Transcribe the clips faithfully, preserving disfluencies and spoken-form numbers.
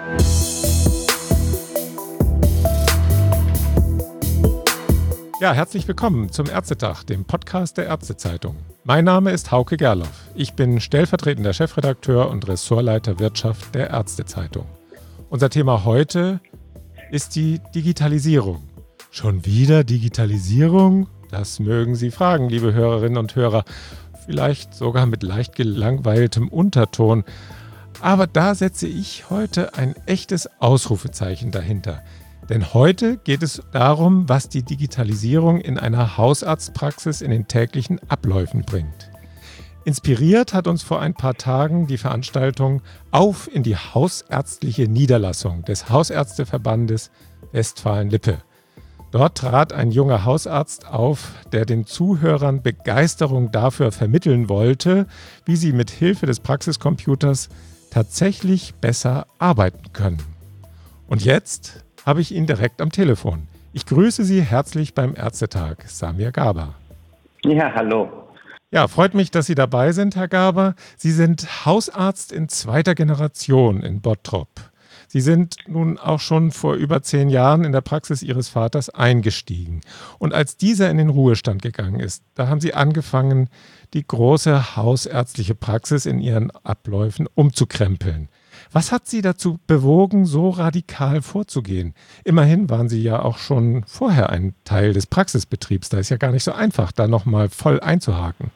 Ja, herzlich willkommen zum Ärztetag, dem Podcast der Ärztezeitung. Mein Name ist Hauke Gerloff. Ich bin stellvertretender Chefredakteur und Ressortleiter Wirtschaft der Ärztezeitung. Unser Thema heute ist die Digitalisierung. Schon wieder Digitalisierung? Das mögen Sie fragen, liebe Hörerinnen und Hörer. Vielleicht sogar mit leicht gelangweiltem Unterton. Aber da setze ich heute ein echtes Ausrufezeichen dahinter. Denn heute geht es darum, was die Digitalisierung in einer Hausarztpraxis in den täglichen Abläufen bringt. Inspiriert hat uns vor ein paar Tagen die Veranstaltung Auf in die hausärztliche Niederlassung des Hausärzteverbandes Westfalen-Lippe. Dort trat ein junger Hausarzt auf, der den Zuhörern Begeisterung dafür vermitteln wollte, wie sie mit Hilfe des Praxiscomputers tatsächlich besser arbeiten können. Und jetzt habe ich ihn direkt am Telefon. Ich grüße Sie herzlich beim Ärztetag, Samir Gaber. Ja, hallo. Ja, freut mich, dass Sie dabei sind, Herr Gaber. Sie sind Hausarzt in zweiter Generation in Bottrop. Sie sind nun auch schon vor über zehn Jahren in der Praxis Ihres Vaters eingestiegen. Und als dieser in den Ruhestand gegangen ist, da haben Sie angefangen, die große hausärztliche Praxis in Ihren Abläufen umzukrempeln. Was hat Sie dazu bewogen, so radikal vorzugehen? Immerhin waren Sie ja auch schon vorher ein Teil des Praxisbetriebs. Da ist ja gar nicht so einfach, da nochmal voll einzuhaken.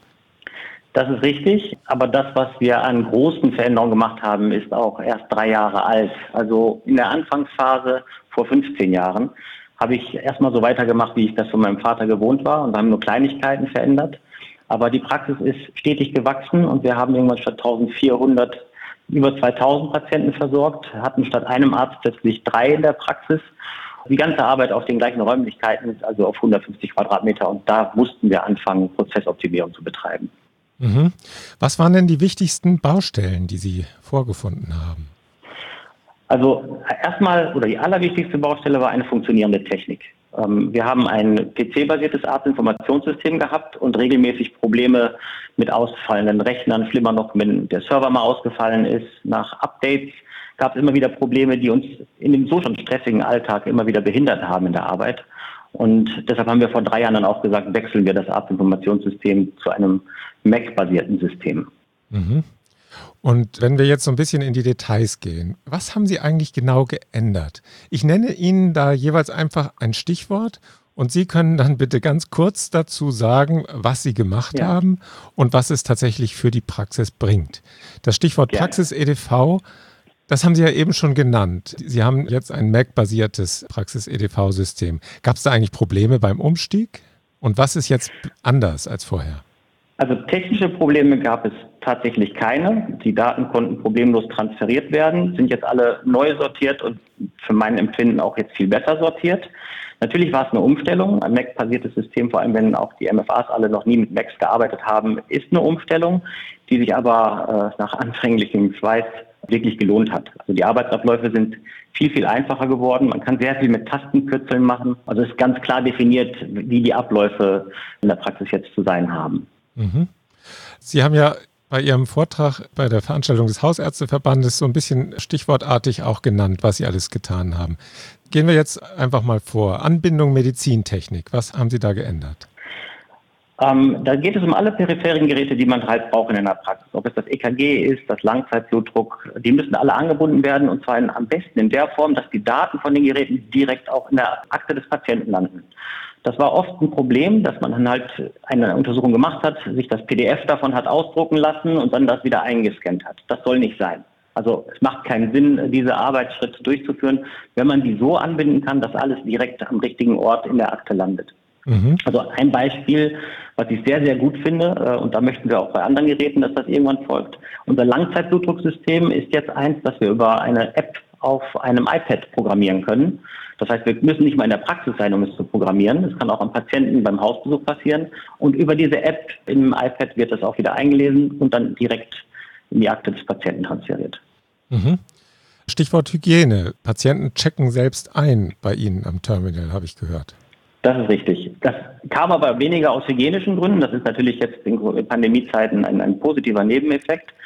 Das ist richtig, aber das, was wir an großen Veränderungen gemacht haben, ist auch erst drei Jahre alt. Also in der Anfangsphase vor fünfzehn Jahren habe ich erstmal so weitergemacht, wie ich das von meinem Vater gewohnt war, und haben nur Kleinigkeiten verändert. Aber die Praxis ist stetig gewachsen und wir haben irgendwann statt eintausendvierhundert über zweitausend Patienten versorgt, hatten statt einem Arzt plötzlich drei in der Praxis. Die ganze Arbeit auf den gleichen Räumlichkeiten, also auf hundertfünfzig Quadratmeter, und da mussten wir anfangen, Prozessoptimierung zu betreiben. Mhm. Was waren denn die wichtigsten Baustellen, die Sie vorgefunden haben? Also erstmal, oder die allerwichtigste Baustelle war eine funktionierende Technik. Wir haben ein P C-basiertes Arztinformationssystem gehabt und regelmäßig Probleme mit ausfallenden Rechnern, schlimmer noch, wenn der Server mal ausgefallen ist. Nach Updates gab es immer wieder Probleme, die uns in dem so schon stressigen Alltag immer wieder behindert haben in der Arbeit. Und deshalb haben wir vor drei Jahren dann auch gesagt, wechseln wir das Arztinformationssystem zu einem Mac-basierten System. Mhm. Und wenn wir jetzt so ein bisschen in die Details gehen, was haben Sie eigentlich genau geändert? Ich nenne Ihnen da jeweils einfach ein Stichwort und Sie können dann bitte ganz kurz dazu sagen, was Sie gemacht Ja. haben und was es tatsächlich für die Praxis bringt. Das Stichwort Gerne. Praxis-E D V, das haben Sie ja eben schon genannt. Sie haben jetzt ein Mac-basiertes Praxis-E D V-System. Gab es da eigentlich Probleme beim Umstieg? Und was ist jetzt anders als vorher? Also technische Probleme gab es tatsächlich keine. Die Daten konnten problemlos transferiert werden, sind jetzt alle neu sortiert und für mein Empfinden auch jetzt viel besser sortiert. Natürlich war es eine Umstellung. Ein Mac-basiertes System, vor allem wenn auch die M F As alle noch nie mit Macs gearbeitet haben, ist eine Umstellung, die sich aber äh, nach anfänglichem Schweiß wirklich gelohnt hat. Also die Arbeitsabläufe sind viel, viel einfacher geworden. Man kann sehr viel mit Tastenkürzeln machen. Also es ist ganz klar definiert, wie die Abläufe in der Praxis jetzt zu sein haben. Mhm. Sie haben ja bei Ihrem Vortrag bei der Veranstaltung des Hausärzteverbandes so ein bisschen stichwortartig auch genannt, was Sie alles getan haben. Gehen wir jetzt einfach mal vor. Anbindung Medizintechnik. Was haben Sie da geändert? Ähm, da geht es um alle peripheren Geräte, die man halt braucht in einer Praxis. Ob es das E K G ist, das Langzeitblutdruck, die müssen alle angebunden werden, und zwar in, am besten in der Form, dass die Daten von den Geräten direkt auch in der Akte des Patienten landen. Das war oft ein Problem, dass man dann halt eine Untersuchung gemacht hat, sich das P D F davon hat ausdrucken lassen und dann das wieder eingescannt hat. Das soll nicht sein. Also es macht keinen Sinn, diese Arbeitsschritte durchzuführen, wenn man die so anbinden kann, dass alles direkt am richtigen Ort in der Akte landet. Mhm. Also ein Beispiel, was ich sehr, sehr gut finde, und da möchten wir auch bei anderen Geräten, dass das irgendwann folgt. Unser Langzeitblutdrucksystem ist jetzt eins, das wir über eine App auf einem iPad programmieren können. Das heißt, wir müssen nicht mal in der Praxis sein, um es zu programmieren. Es kann auch am Patienten beim Hausbesuch passieren. Und über diese App im iPad wird das auch wieder eingelesen und dann direkt in die Akte des Patienten transferiert. Mhm. Stichwort Hygiene. Patienten checken selbst ein bei Ihnen am Terminal, habe ich gehört. Das ist richtig. Das kam aber weniger aus hygienischen Gründen. Das ist natürlich jetzt in Pandemiezeiten ein, ein positiver Nebeneffekt.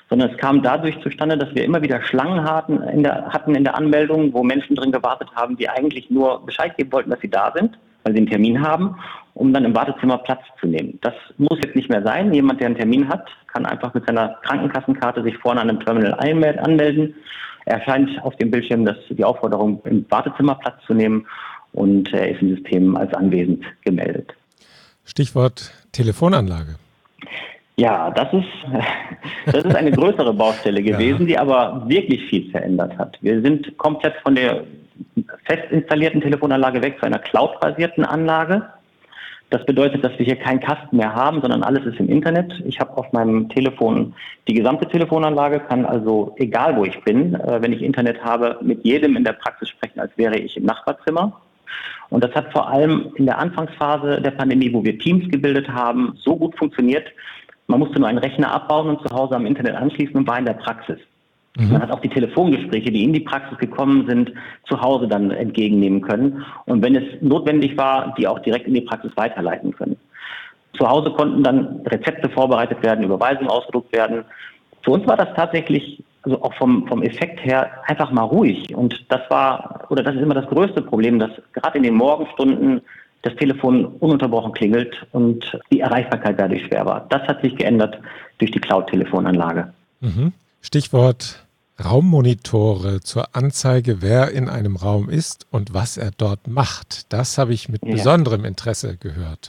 sondern es kam dadurch zustande, dass wir immer wieder Schlangen hatten in der, hatten in der Anmeldung, wo Menschen drin gewartet haben, die eigentlich nur Bescheid geben wollten, dass sie da sind, weil sie einen Termin haben, um dann im Wartezimmer Platz zu nehmen. Das muss jetzt nicht mehr sein. Jemand, der einen Termin hat, kann einfach mit seiner Krankenkassenkarte sich vorne an einem Terminal anmelden. Er erscheint auf dem Bildschirm das, die Aufforderung, im Wartezimmer Platz zu nehmen, und er ist im System als anwesend gemeldet. Stichwort Telefonanlage. Ja, das ist, das ist eine größere Baustelle gewesen, ja, die aber wirklich viel verändert hat. Wir sind komplett von der fest installierten Telefonanlage weg zu einer cloud-basierten Anlage. Das bedeutet, dass wir hier keinen Kasten mehr haben, sondern alles ist im Internet. Ich habe auf meinem Telefon die gesamte Telefonanlage, kann also, egal wo ich bin, äh, wenn ich Internet habe, mit jedem in der Praxis sprechen, als wäre ich im Nachbarzimmer. Und das hat vor allem in der Anfangsphase der Pandemie, wo wir Teams gebildet haben, so gut funktioniert. Man musste nur einen Rechner abbauen und zu Hause am Internet anschließen und war in der Praxis. Mhm. Man hat auch die Telefongespräche, die in die Praxis gekommen sind, zu Hause dann entgegennehmen können. Und wenn es notwendig war, die auch direkt in die Praxis weiterleiten können. Zu Hause konnten dann Rezepte vorbereitet werden, Überweisungen ausgedruckt werden. Für uns war das tatsächlich, also auch vom, vom Effekt her, einfach mal ruhig. Und das war, oder das ist immer das größte Problem, dass gerade in den Morgenstunden das Telefon ununterbrochen klingelt und die Erreichbarkeit dadurch schwer war. Das hat sich geändert durch die Cloud-Telefonanlage. Mhm. Stichwort Raummonitore zur Anzeige, wer in einem Raum ist und was er dort macht. Das habe ich mit ja. besonderem Interesse gehört.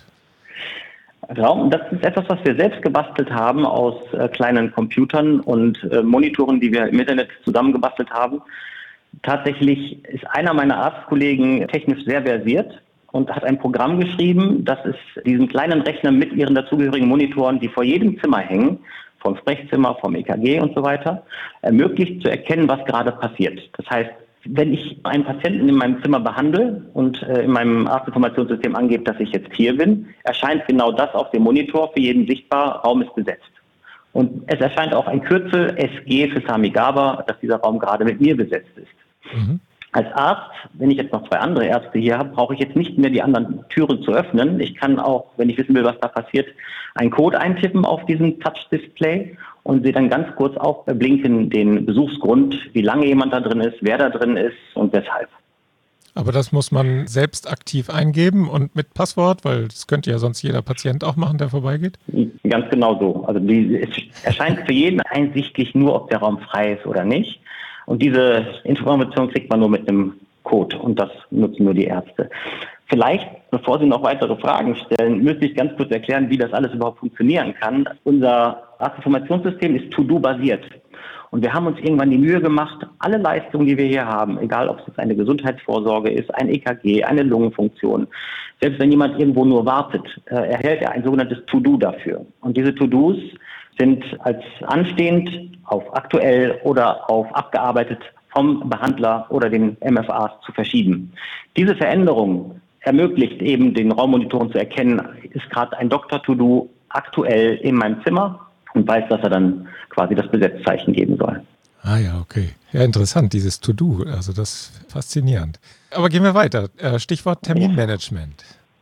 Raum, das ist etwas, was wir selbst gebastelt haben aus äh, kleinen Computern und äh, Monitoren, die wir im Internet zusammengebastelt haben. Tatsächlich ist einer meiner Arztkollegen technisch sehr versiert und hat ein Programm geschrieben, das es diesen kleinen Rechner mit ihren dazugehörigen Monitoren, die vor jedem Zimmer hängen, vom Sprechzimmer, vom E K G und so weiter, ermöglicht zu erkennen, was gerade passiert. Das heißt, wenn ich einen Patienten in meinem Zimmer behandle und äh, in meinem Arztinformationssystem angebe, dass ich jetzt hier bin, erscheint genau das auf dem Monitor für jeden sichtbar, Raum ist besetzt. Und es erscheint auch ein Kürzel S G für Sami Gaba, dass dieser Raum gerade mit mir besetzt ist. Mhm. Als Arzt, wenn ich jetzt noch zwei andere Ärzte hier habe, brauche ich jetzt nicht mehr die anderen Türen zu öffnen. Ich kann auch, wenn ich wissen will, was da passiert, einen Code eintippen auf diesem Touch-Display und sehe dann ganz kurz aufblinken den Besuchsgrund, wie lange jemand da drin ist, wer da drin ist und weshalb. Aber das muss man selbst aktiv eingeben und mit Passwort, weil das könnte ja sonst jeder Patient auch machen, der vorbeigeht? Ganz genau so. Also die, es erscheint für jeden einsichtlich nur, ob der Raum frei ist oder nicht. Und diese Information kriegt man nur mit einem Code und das nutzen nur die Ärzte. Vielleicht, bevor Sie noch weitere Fragen stellen, müsste ich ganz kurz erklären, wie das alles überhaupt funktionieren kann. Unser Arztinformationssystem ist To-Do-basiert. Und wir haben uns irgendwann die Mühe gemacht, alle Leistungen, die wir hier haben, egal ob es jetzt eine Gesundheitsvorsorge ist, ein E K G, eine Lungenfunktion, selbst wenn jemand irgendwo nur wartet, äh, erhält er ein sogenanntes To-Do dafür. Und diese To-Dos sind als anstehend auf aktuell oder auf abgearbeitet vom Behandler oder den M F As zu verschieben. Diese Veränderung ermöglicht eben den Raummonitoren zu erkennen, ist gerade ein Doktor-To-Do aktuell in meinem Zimmer und weiß, dass er dann quasi das Besetzzeichen geben soll. Ah ja, okay. Ja, interessant, dieses To-Do, also das ist faszinierend. Aber gehen wir weiter. Stichwort Terminmanagement.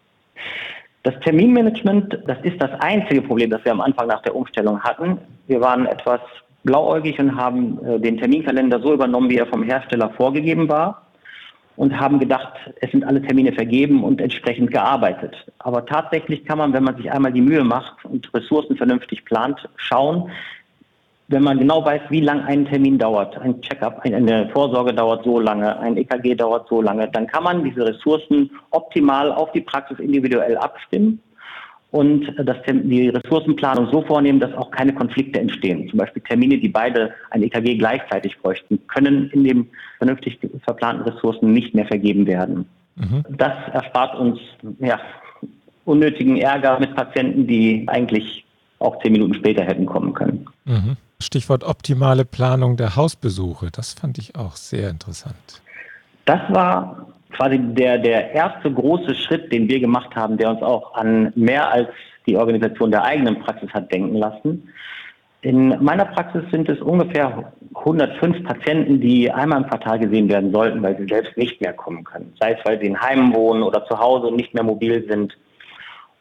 Das Terminmanagement, das ist das einzige Problem, das wir am Anfang nach der Umstellung hatten. Wir waren etwas blauäugig und haben äh, den Terminkalender so übernommen, wie er vom Hersteller vorgegeben war und haben gedacht, es sind alle Termine vergeben und entsprechend gearbeitet. Aber tatsächlich kann man, wenn man sich einmal die Mühe macht und Ressourcen vernünftig plant, schauen, wenn man genau weiß, wie lang ein Termin dauert, ein Check-up, eine Vorsorge dauert so lange, ein E K G dauert so lange, dann kann man diese Ressourcen optimal auf die Praxis individuell abstimmen und das, die Ressourcenplanung so vornehmen, dass auch keine Konflikte entstehen. Zum Beispiel Termine, die beide ein E K G gleichzeitig bräuchten, können in den vernünftig verplanten Ressourcen nicht mehr vergeben werden. Mhm. Das erspart uns ja, unnötigen Ärger mit Patienten, die eigentlich auch zehn Minuten später hätten kommen können. Mhm. Stichwort optimale Planung der Hausbesuche. Das fand ich auch sehr interessant. Das war quasi der, der erste große Schritt, den wir gemacht haben, der uns auch an mehr als die Organisation der eigenen Praxis hat denken lassen. In meiner Praxis sind es ungefähr hundertfünf Patienten, die einmal im Quartal gesehen werden sollten, weil sie selbst nicht mehr kommen können. Sei es, weil sie in Heimen wohnen oder zu Hause und nicht mehr mobil sind.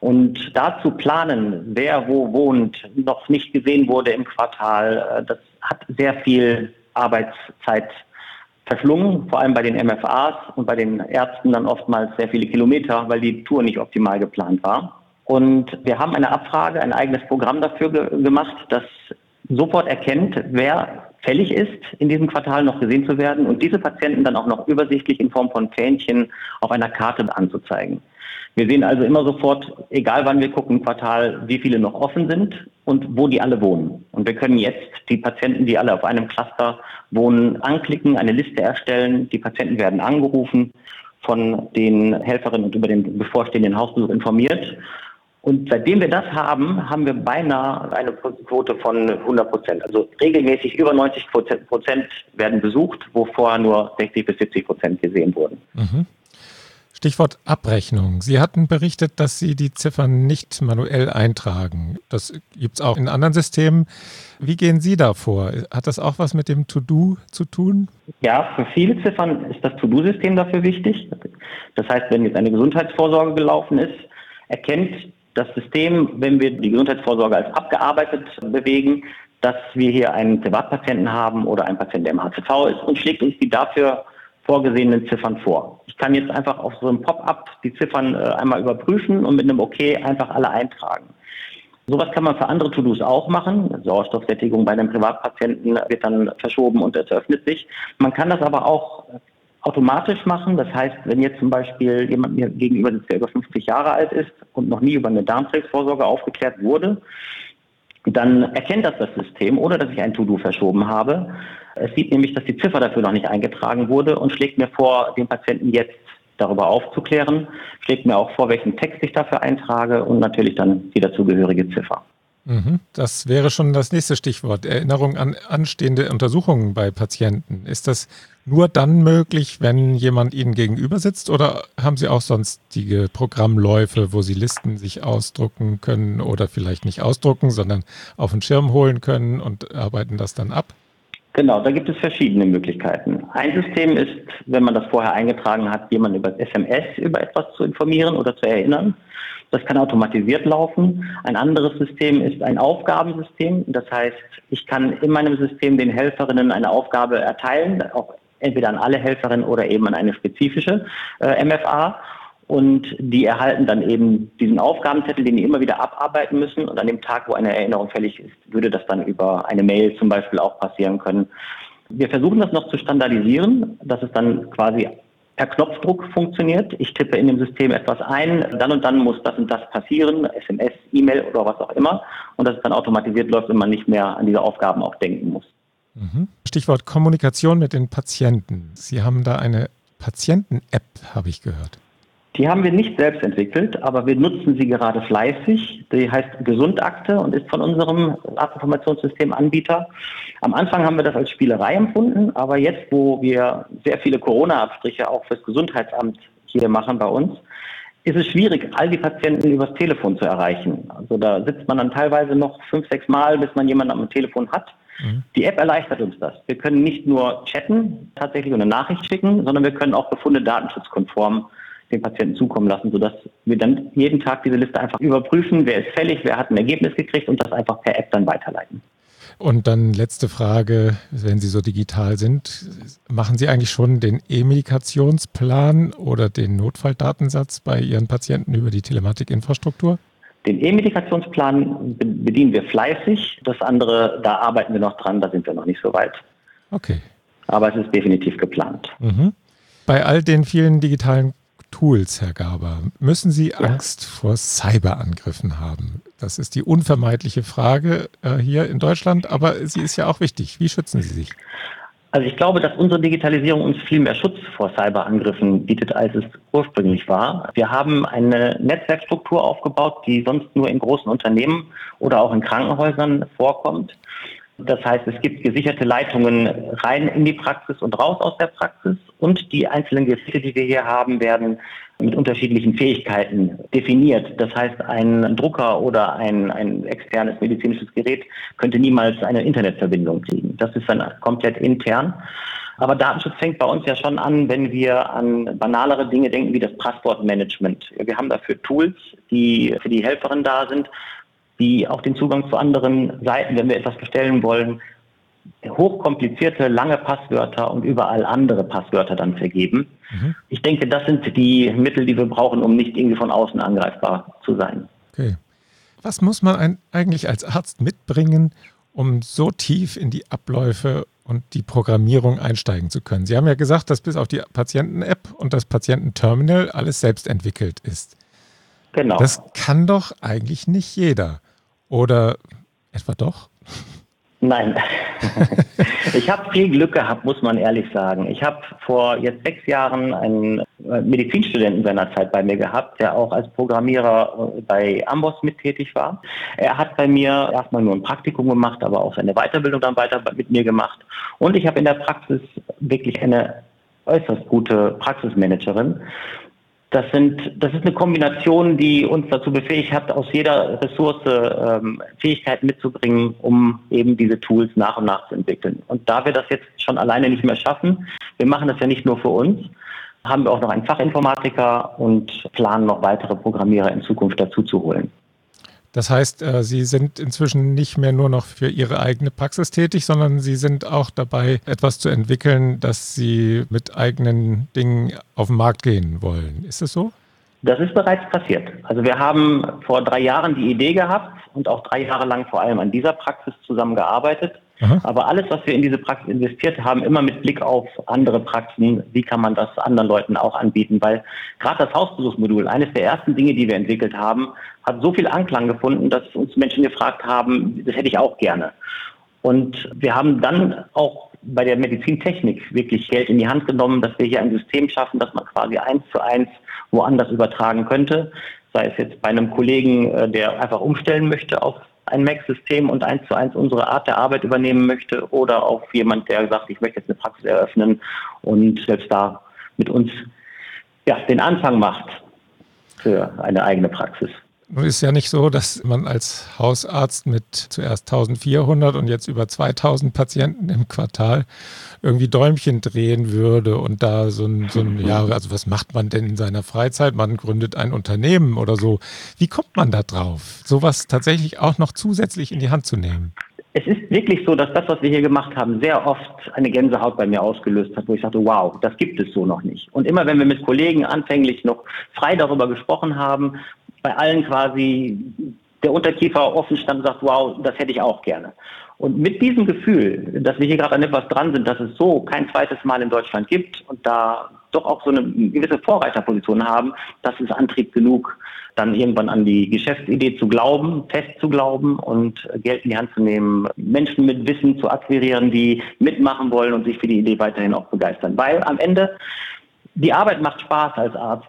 Und dazu planen, wer wo wohnt, noch nicht gesehen wurde im Quartal, das hat sehr viel Arbeitszeit verschlungen, vor allem bei den M F As und bei den Ärzten dann oftmals sehr viele Kilometer, weil die Tour nicht optimal geplant war. Und wir haben eine Abfrage, ein eigenes Programm dafür ge- gemacht, das sofort erkennt, wer fällig ist, in diesem Quartal noch gesehen zu werden und diese Patienten dann auch noch übersichtlich in Form von Fähnchen auf einer Karte anzuzeigen. Wir sehen also immer sofort, egal wann wir gucken im Quartal, wie viele noch offen sind und wo die alle wohnen. Und wir können jetzt die Patienten, die alle auf einem Cluster wohnen, anklicken, eine Liste erstellen. Die Patienten werden angerufen, von den Helferinnen und über den bevorstehenden Hausbesuch informiert. Und seitdem wir das haben, haben wir beinahe eine Quote von hundert Prozent. Also regelmäßig über neunzig Prozent werden besucht, wo vorher nur sechzig bis siebzig Prozent gesehen wurden. Mhm. Stichwort Abrechnung. Sie hatten berichtet, dass Sie die Ziffern nicht manuell eintragen. Das gibt es auch in anderen Systemen. Wie gehen Sie da vor? Hat das auch was mit dem To-Do zu tun? Ja, für viele Ziffern ist das To-Do-System dafür wichtig. Das heißt, wenn jetzt eine Gesundheitsvorsorge gelaufen ist, erkennt das System, wenn wir die Gesundheitsvorsorge als abgearbeitet bewegen, dass wir hier einen Privatpatienten haben oder einen Patienten, der im H Z V ist und schlägt uns die dafür vorgesehenen Ziffern vor. Ich kann jetzt einfach auf so einem Pop-up die Ziffern äh, einmal überprüfen und mit einem OK einfach alle eintragen. Sowas kann man für andere To-Dos auch machen. Sauerstoffsättigung bei einem Privatpatienten wird dann verschoben und es öffnet sich. Man kann das aber auch automatisch machen. Das heißt, wenn jetzt zum Beispiel jemand mir gegenüber sitzt, der über fünfzig Jahre alt ist und noch nie über eine Darmkrebsvorsorge aufgeklärt wurde, dann erkennt das das System, ohne dass ich ein To-Do verschoben habe. Es sieht nämlich, dass die Ziffer dafür noch nicht eingetragen wurde und schlägt mir vor, den Patienten jetzt darüber aufzuklären, schlägt mir auch vor, welchen Text ich dafür eintrage und natürlich dann die dazugehörige Ziffer. Das wäre schon das nächste Stichwort. Erinnerung an anstehende Untersuchungen bei Patienten. Ist das nur dann möglich, wenn jemand Ihnen gegenüber sitzt oder haben Sie auch sonstige Programmläufe, wo Sie Listen sich ausdrucken können oder vielleicht nicht ausdrucken, sondern auf den Schirm holen können und arbeiten das dann ab? Genau, da gibt es verschiedene Möglichkeiten. Ein System ist, wenn man das vorher eingetragen hat, jemanden über S M S über etwas zu informieren oder zu erinnern. Das kann automatisiert laufen. Ein anderes System ist ein Aufgabensystem. Das heißt, ich kann in meinem System den Helferinnen eine Aufgabe erteilen, auch entweder an alle Helferinnen oder eben an eine spezifische äh, M F A. Und die erhalten dann eben diesen Aufgabenzettel, den die immer wieder abarbeiten müssen. Und an dem Tag, wo eine Erinnerung fällig ist, würde das dann über eine Mail zum Beispiel auch passieren können. Wir versuchen das noch zu standardisieren, dass es dann quasi per Knopfdruck funktioniert. Ich tippe in dem System etwas ein, dann und dann muss das und das passieren, S M S, E-Mail oder was auch immer. Und dass es dann automatisiert läuft und man nicht mehr an diese Aufgaben auch denken muss. Stichwort Kommunikation mit den Patienten. Sie haben da eine Patienten-App, habe ich gehört. Die haben wir nicht selbst entwickelt, aber wir nutzen sie gerade fleißig. Die heißt Gesundakte und ist von unserem Arztinformationssystem-Anbieter. Am Anfang haben wir das als Spielerei empfunden, aber jetzt, wo wir sehr viele Corona-Abstriche auch fürs Gesundheitsamt hier machen bei uns, ist es schwierig, all die Patienten übers Telefon zu erreichen. Also da sitzt man dann teilweise noch fünf, sechs Mal, bis man jemanden am Telefon hat. Mhm. Die App erleichtert uns das. Wir können nicht nur chatten, tatsächlich eine Nachricht schicken, sondern wir können auch Befunde datenschutzkonform den Patienten zukommen lassen, sodass wir dann jeden Tag diese Liste einfach überprüfen, wer ist fällig, wer hat ein Ergebnis gekriegt und das einfach per App dann weiterleiten. Und dann letzte Frage, wenn Sie so digital sind, machen Sie eigentlich schon den E-Medikationsplan oder den Notfalldatensatz bei Ihren Patienten über die Telematikinfrastruktur? Den E-Medikationsplan bedienen wir fleißig, das andere, da arbeiten wir noch dran, da sind wir noch nicht so weit. Okay. Aber es ist definitiv geplant. Mhm. Bei all den vielen digitalen Tools, Herr Garber, müssen Sie ja. Angst vor Cyberangriffen haben? Das ist die unvermeidliche Frage äh, hier in Deutschland, aber sie ist ja auch wichtig. Wie schützen Sie sich? Also ich glaube, dass unsere Digitalisierung uns viel mehr Schutz vor Cyberangriffen bietet, als es ursprünglich war. Wir haben eine Netzwerkstruktur aufgebaut, die sonst nur in großen Unternehmen oder auch in Krankenhäusern vorkommt. Das heißt, es gibt gesicherte Leitungen rein in die Praxis und raus aus der Praxis und die einzelnen Geräte, die wir hier haben, werden mit unterschiedlichen Fähigkeiten definiert. Das heißt, ein Drucker oder ein, ein externes medizinisches Gerät könnte niemals eine Internetverbindung kriegen. Das ist dann komplett intern. Aber Datenschutz fängt bei uns ja schon an, wenn wir an banalere Dinge denken, wie das Passwortmanagement. Wir haben dafür Tools, die für die Helferin da sind, die auch den Zugang zu anderen Seiten, wenn wir etwas bestellen wollen, hochkomplizierte, lange Passwörter und überall andere Passwörter dann vergeben. Mhm. Ich denke, das sind die Mittel, die wir brauchen, um nicht irgendwie von außen angreifbar zu sein. Okay. Was muss man ein, eigentlich als Arzt mitbringen, um so tief in die Abläufe und die Programmierung einsteigen zu können? Sie haben ja gesagt, dass bis auf die Patienten-App und das Patiententerminal alles selbst entwickelt ist. Genau. Das kann doch eigentlich nicht jeder. Oder etwa doch? Nein. Ich habe viel Glück gehabt, muss man ehrlich sagen. Ich habe vor jetzt sechs Jahren einen Medizinstudenten seinerzeit bei mir gehabt, der auch als Programmierer bei Amboss mit tätig war. Er hat bei mir erstmal nur ein Praktikum gemacht, aber auch seine Weiterbildung dann weiter mit mir gemacht. Und ich habe in der Praxis wirklich eine äußerst gute Praxismanagerin. Das sind, das ist eine Kombination, die uns dazu befähigt hat, aus jeder Ressource ähm, Fähigkeiten mitzubringen, um eben diese Tools nach und nach zu entwickeln. Und da wir das jetzt schon alleine nicht mehr schaffen, wir machen das ja nicht nur für uns, haben wir auch noch einen Fachinformatiker und planen noch weitere Programmierer in Zukunft dazu zu holen. Das heißt, Sie sind inzwischen nicht mehr nur noch für Ihre eigene Praxis tätig, sondern Sie sind auch dabei, etwas zu entwickeln, dass Sie mit eigenen Dingen auf den Markt gehen wollen. Ist es so? Das ist bereits passiert. Also wir haben vor drei Jahren die Idee gehabt und auch drei Jahre lang vor allem an dieser Praxis zusammengearbeitet. Aha. Aber alles, was wir in diese Praxis investiert haben, immer mit Blick auf andere Praxen, wie kann man das anderen Leuten auch anbieten? Weil gerade das Hausbesuchsmodul, eines der ersten Dinge, die wir entwickelt haben, hat so viel Anklang gefunden, dass uns Menschen gefragt haben, das hätte ich auch gerne. Und wir haben dann auch bei der Medizintechnik wirklich Geld in die Hand genommen, dass wir hier ein System schaffen, das man quasi eins zu eins woanders übertragen könnte. Sei es jetzt bei einem Kollegen, der einfach umstellen möchte auf ein Mac-System und eins zu eins unsere Art der Arbeit übernehmen möchte, oder auf jemand, der sagt, ich möchte jetzt eine Praxis eröffnen und selbst da mit uns ja, den Anfang macht für eine eigene Praxis. Nun ist ja nicht so, dass man als Hausarzt mit zuerst eintausendvierhundert und jetzt über zweitausend Patienten im Quartal irgendwie Däumchen drehen würde und da so ein, so ein, ja, also was macht man denn in seiner Freizeit? Man gründet ein Unternehmen oder so. Wie kommt man da drauf, sowas tatsächlich auch noch zusätzlich in die Hand zu nehmen? Es ist wirklich so, dass das, was wir hier gemacht haben, sehr oft eine Gänsehaut bei mir ausgelöst hat, wo ich sagte, wow, das gibt es so noch nicht. Und immer wenn wir mit Kollegen anfänglich noch frei darüber gesprochen haben, bei allen quasi der Unterkiefer offen stand und sagt, wow, das hätte ich auch gerne. Und mit diesem Gefühl, dass wir hier gerade an etwas dran sind, dass es so kein zweites Mal in Deutschland gibt und da doch auch so eine gewisse Vorreiterposition haben, das ist Antrieb genug, dann irgendwann an die Geschäftsidee zu glauben, fest zu glauben und Geld in die Hand zu nehmen, Menschen mit Wissen zu akquirieren, die mitmachen wollen und sich für die Idee weiterhin auch begeistern. Weil am Ende die Arbeit macht Spaß als Arzt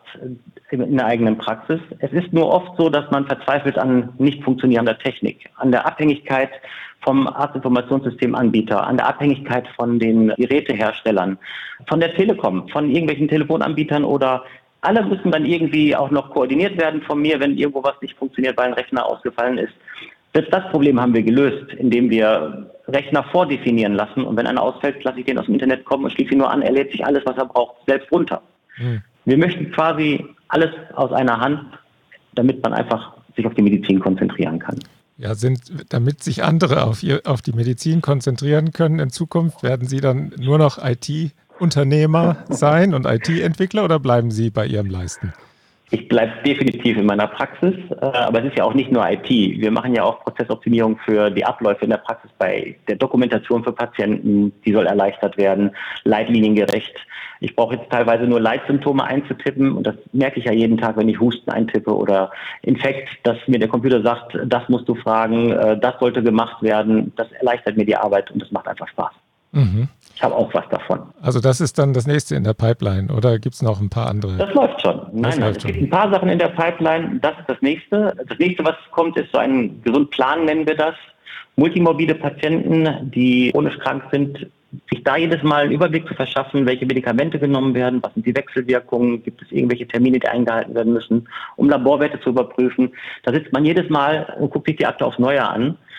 in der eigenen Praxis. Es ist nur oft so, dass man verzweifelt an nicht funktionierender Technik, an der Abhängigkeit vom Arztinformationssystemanbieter, an der Abhängigkeit von den Geräteherstellern, von der Telekom, von irgendwelchen Telefonanbietern, oder alle müssen dann irgendwie auch noch koordiniert werden von mir, wenn irgendwo was nicht funktioniert, weil ein Rechner ausgefallen ist. Selbst das Problem haben wir gelöst, indem wir Rechner vordefinieren lassen, und wenn einer ausfällt, lasse ich den aus dem Internet kommen und schließe ihn nur an, er lädt sich alles, was er braucht, selbst runter. Hm. Wir möchten quasi alles aus einer Hand, damit man einfach sich auf die Medizin konzentrieren kann. Ja, sind, damit sich andere auf, ihr, auf die Medizin konzentrieren können in Zukunft, werden Sie dann nur noch I T-Unternehmer sein und I T-Entwickler, oder bleiben Sie bei Ihrem Leisten? Ich bleibe definitiv in meiner Praxis, aber es ist ja auch nicht nur I T. Wir machen ja auch Prozessoptimierung für die Abläufe in der Praxis, bei der Dokumentation für Patienten, die soll erleichtert werden, leitliniengerecht. Ich brauche jetzt teilweise nur Leitsymptome einzutippen, und das merke ich ja jeden Tag, wenn ich Husten eintippe oder Infekt, dass mir der Computer sagt, das musst du fragen, das sollte gemacht werden. Das erleichtert mir die Arbeit und das macht einfach Spaß. Mhm. Ich habe auch was davon. Also das ist dann das nächste in der Pipeline, oder gibt es noch ein paar andere? Das läuft schon. Nein, nein, es gibt ein paar Sachen in der Pipeline. Das ist das nächste. Das nächste, was kommt, ist so ein Gesundplan, nennen wir das. Multimorbide Patienten, die chronisch krank sind, sich da jedes Mal einen Überblick zu verschaffen, welche Medikamente genommen werden, was sind die Wechselwirkungen, gibt es irgendwelche Termine, die eingehalten werden müssen, um Laborwerte zu überprüfen. Da sitzt man jedes Mal und guckt sich die Akte aufs Neue an.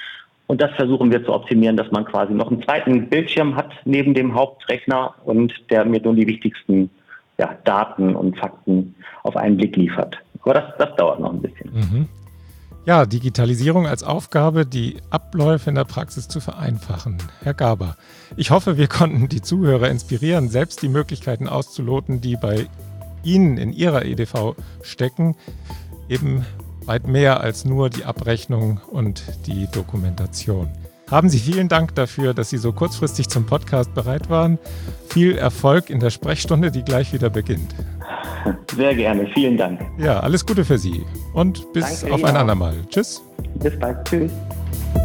Und das versuchen wir zu optimieren, dass man quasi noch einen zweiten Bildschirm hat neben dem Hauptrechner und der mir nur die wichtigsten ja, Daten und Fakten auf einen Blick liefert. Aber das, das dauert noch ein bisschen. Mhm. Ja, Digitalisierung als Aufgabe, die Abläufe in der Praxis zu vereinfachen. Herr Gaber, ich hoffe, wir konnten die Zuhörer inspirieren, selbst die Möglichkeiten auszuloten, die bei Ihnen in Ihrer E D V stecken, eben weit mehr als nur die Abrechnung und die Dokumentation. Haben Sie vielen Dank dafür, dass Sie so kurzfristig zum Podcast bereit waren. Viel Erfolg in der Sprechstunde, die gleich wieder beginnt. Sehr gerne, vielen Dank. Ja, alles Gute für Sie und bis Danke, auf ja. ein andermal. Tschüss. Bis bald, tschüss.